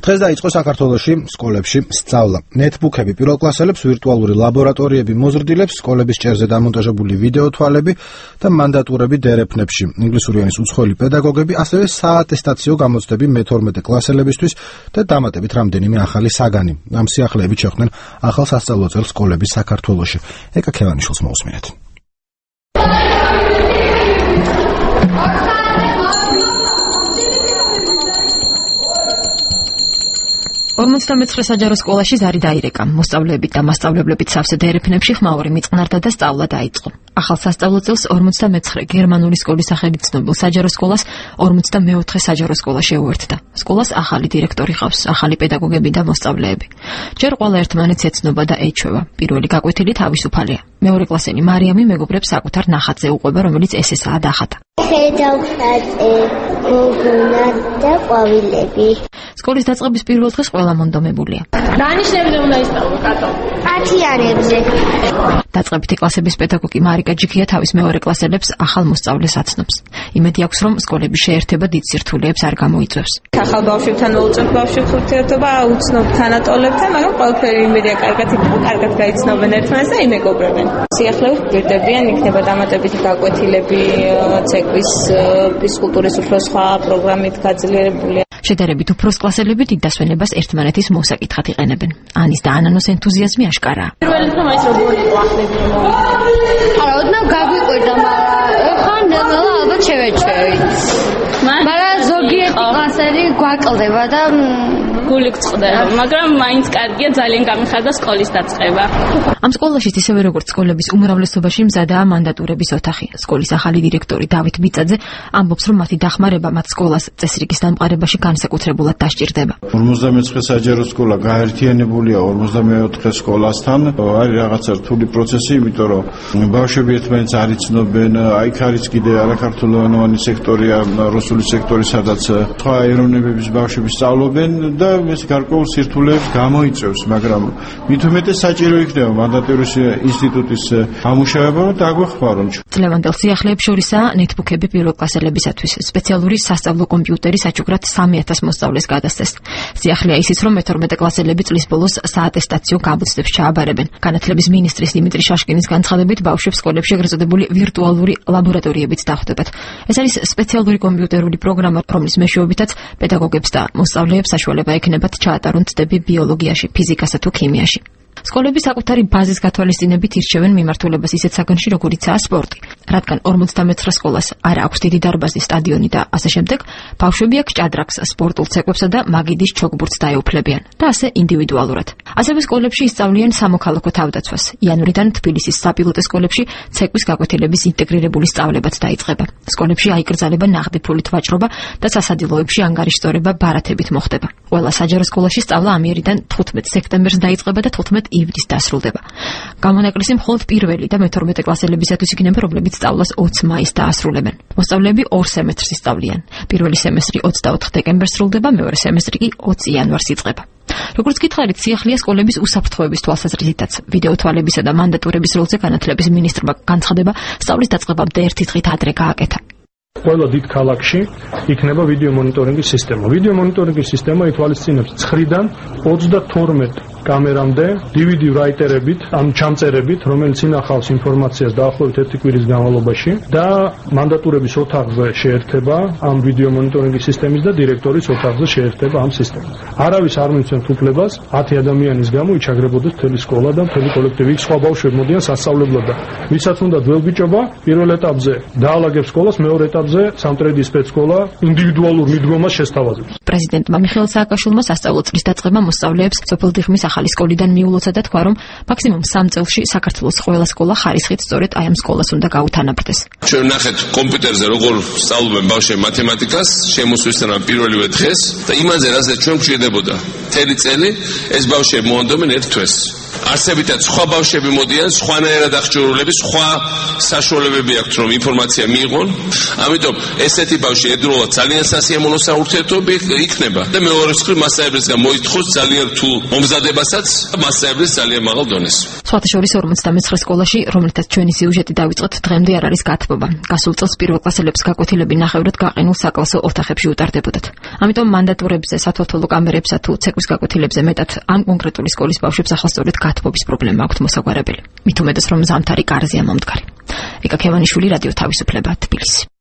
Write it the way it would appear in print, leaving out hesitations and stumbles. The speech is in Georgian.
დღეს დაიწყო საქართველოში სკოლებში სწავლა. ნეტბუქები პირველ კლასელებს, ვირტუალური ლაბორატორიები მოზრდილებს, სკოლების ჭერზე დამონტაჟებული ვიდეო თვალები და მანდატურები დერეფნებში. ინგლისური ენის უცხოელი პედაგოგები, ასევე საატესტაციო გამოცდები მე-12 კლასელებისთვის და დამატებით რამდენიმე ახალი საგანი. ამ სიახლეებით შეხვდნენ ახალ სასწავლო წელს სკოლების საქართველოში. ეკა ქევანიშვილს მოусმინეთ. 59 საჯარო სკოლაში ზარი დაირეკა. მოსწავლეებით და მასწავლებლებით სავსე დერეფნებში ხმაური მიწყნარდა და სწავლა დაიწყო. ახალ სასწავლო წელს 59 გერმანული სკოლის სახელით ცნობილ საჯარო სკოლას 54 საჯარო სკოლა შეუერთდა. სკოლას ახალი დირექტორი ყავს, ახალი პედაგოგები და მოსწავლეები. ჯერ ყველა ერთმანეთს ეცნობა და ეჩვევა. პირველი გაკვეთილი თავისუფალია. მეორე კლასელი მარიამი მეგობრებს საკუთარ ნახატზე უყვება, რომელიც ესესაა დახატა. ხედავხატე, გოგონა და ყვავილები. სკოლის დაწყების პირველ დღეს ყველა მონდომებულია. დანიშნებზე უნდა ისწავლო კატო. ათიანებზე. დაწყებითი კლასების პედაგოგი მარიკა ჯიქია თავის მეორე კლასელებს ახალ მოსწავლეს აცნობს. იმედი აქვს, რომ სკოლების შეერთება დიდ სირთულეებს არ გამოიწვევს. ახალ ბავშვებთან უწევთ ბავშვებს ურთიერთობა, უცნობ თანატოლებთან, მაგრამ ყველაფერი იმედია კარგად გაიცნობენ ერთმანეთს და იმეგობრებენ. სიახლეებს გირდებიან, იქნება დამატებითი გაკვეთილები, ცეკვის, ფიზკულტურის უფრო სხვა პროგრამით გაძლიერებული. შედარებით უფროს კლასელები დიდ დასვენებას ერთმანეთის მოსაკითხად იყენებენ. ანის და ანანოს ენთუზიაზმი აშკარაა. პირველი დღე მაინც როგორი იყო ახლებრივი მომენტი. არა, ოდნავ გაგვიყვირდა, მაგრამ ხან ნელ-ნელა ალბათ შევეჩვევით. მაგრამ ზოგიერთი კლასელი გვაკლდება და გული გწყდება, მაგრამ მაინც კარგია, ძალიან გამიხარდა სკოლის დაწყება. ამ სკოლაშიც ისევე როგორც სკოლების უმრავლესობაში მზადაა მანდატურების ოთახი. სკოლის ახალი დირექტორი დავით ბიწაძე ამბობს, რომ მათი დახმარება მათ სკოლას წესრიგის დამყარებაში განსაკუთრებულად დასჭირდება. 59 საჯარო სკოლა გაერთიანებულია 44 სკოლასთან. არის რაღაცა რთული პროცესი, იმიტომ რომ ბავშვები ერთმანეთს არ იცნობენ. აიქ არის კიდე არაქართულოვანი სექტორია, რუსული სექტორი, სადაც სხვა ეროვნებების ბავშვები სწავლობენ და ეს გარკვეულ სირთულეებს გამოიწვევს, მაგრამ მით უმეტეს საჭირო იქნება მანდატურის ინსტიტუტის ამუშავება, რომ დაგვეხმარონ. წლევანდელ სიახლეებს შორისაა ნეტბუქები პირველ კლასელებისათვის. სპეციალური სასწავლო კომპიუტერი საჩუქრად 3000 მოსწავლეს გადასცეს. სიახლეა ისიც, რომ მე-12 კლასელები წლის ბოლოს საატესტაციო გამოცდებს ჩააბარებენ. განათლების მინისტრის დიმიტრი შაშკინის განცხადებით, ბავშვებს სკოლებში ეგრეთ წოდებული ვირტუალური ლაბორატორიებიც დახვდებათ. ეს არის სპეციალური კომპიუტერული პროგრამა, რომლის მეშვეობითაც პედაგოგებს და მოსწავლეებს საშუალება ექნებათ ჩაატარონ ცდები ბიოლოგიაში, ფიზიკასა თუ ქიმიაში. სკოლები საკუთარი ბაზის გათვალისწინებით ირჩევენ მიმართულებას ისეთ საგანში, როგორიცაა სპორტი. რადგან 59 სკოლას არ აქვს დიდი დარბაზი, სტადიონი და ასე შემდეგ, ბავშვები აქ ჭადრაკს, სპორტულ ცეკვებსა და მაგიდის ჩოგბურთს დაეუფლებიან და ასე ინდივიდუალურად. ასევე სკოლებში ისწავლიან სამოქალაქო თავდაცვას. იანვრიდან თბილისის საპილოტო სკოლებში ცეკვის გაკვეთილების ინტეგრირებული სწავლებაც დაიწყება. სკოლებში აიკრძალება ნაღდი ფულით ვაჭრობა და სასადილოებში ანგარიშწორება ბარათებით მოხდება. ყველა საჯარო სკოლაში სწავლა ამიერიდან 15 სექტემბერს დაიწყება და 15 ივნის დასრულდება. გამონაკლისი მხოლოდ პირველი და მე-12 კლასელებისათვის იქნება, რომლებიც სწავლას 20 მაისს დაასრულებენ. მოსწავლეები 2 სემესტრს ისწავლიან. პირველი სემესტრი 24 დეკემბერს სრულდება, მეორე სემესტრი კი 20 იანვარს იწყება. როგორც გითხარით, სიახლეა სკოლების უსაფრთხოების თვალსაზრისითაც. ვიდეო თვალებისა და მანდატურების როლზე განათლების მინისტრმა განცხადება, სწავლის დაწყებამდე ერთი დღით ადრე გააკეთა. ყველა დიდ ქალაქში იქნება ვიდეო მონიტორინგის სისტემა. ვიდეო მონიტორინგის სისტემა ითვალისწინებს 9-დან 22 კამერამდე DVD რაიტერებით, ამ ჩამწერებით, რომელიც ინახავს ინფორმაციას დაახლოებით 1 კვირის განმავლობაში და მანდატურების ოთახზე შეერთება ამ ვიდეო მონიტორინგის სისტემის და დირექტორის ოთახზე შეერთება ამ სისტემას. არავის არ მიცემთ უფლებას 10 ადამიანის გამო იჩაგრებოდეს მთელი სკოლა და მთელი კოლექტივი. იქ სხვა ბავშვები მოდიან სასწავლებლად და ვისაც უნდა ძველბიჭობა, პირველ ეტაპზე დაალაგებს სკოლას, მეორე ეტაპზე სამტრედის სპეცსკოლა ინდივიდუალურ მიდგომას შესთავაზებს. პრეზიდენტმა მიხეილ სააკაშვილმა სასწავლო წლის დაწყება მოსწავლეებს სოფელდიხმის ახალი სკოლიდან მიულოცა და თქვა, რომ მაქსიმუმ 3 წელში საქართველოს ყველა სკოლა ხარისხით სწორედ აი ამ სკოლას უნდა გაუთანაბრდეს. ჩვენ ნახეთ კომპიუტერზე როგორ სწავლობენ ბავშვები მათემატიკას, შემოსვლისთანავე პირველივე დღეს და იმაზე, რასაც ჩვენ გვჭირდებოდა მთელი წელი, ეს ბავშვები მოანდომენ ერთ თვეს. არსებითად სხვა ბავშვები მოდიან, სხვანაირად აღჭურვილები, სხვა საშუალებები აქვთ, რომ ინფორმაცია მიიღონ. ამიტომ ესეთი ბავშვი ერთდროულად ძალიან სასიამოვნო საურთიერთობი იქნება და მეორე მხრივ მასწავლებლისგან მოითხოვს ძალიან რთულ მომზადებასაც მასწავლებლის ძალიან მაღალ დონეს. სხვათა შორის 59 სკოლაში, რომელთაც ჩვენი სიუჟეტი დავიწყოთ, დღემდე არ არის გათბობა. გასულ წელს პირველკლასელებს გაკვეთილები ნახევრად გაყინულ საკლასო ოთახებში უტარდებოდათ. ამიტომ მანდატურებზე, სათვალთვალო კამერებსა თუ ცეკვის გაკვეთილებზე მეტად ამ კონკრეტული სკოლის ბავშვებს ახალსწორედ გათბობის პრობლემა აქვთ მოსაგვარებელი. მით უმეტეს რომ ზამთარი კარზეა მომდგარი. ვიკა ქევანიშვილი, რადიო თავისუფლება, თბილისი.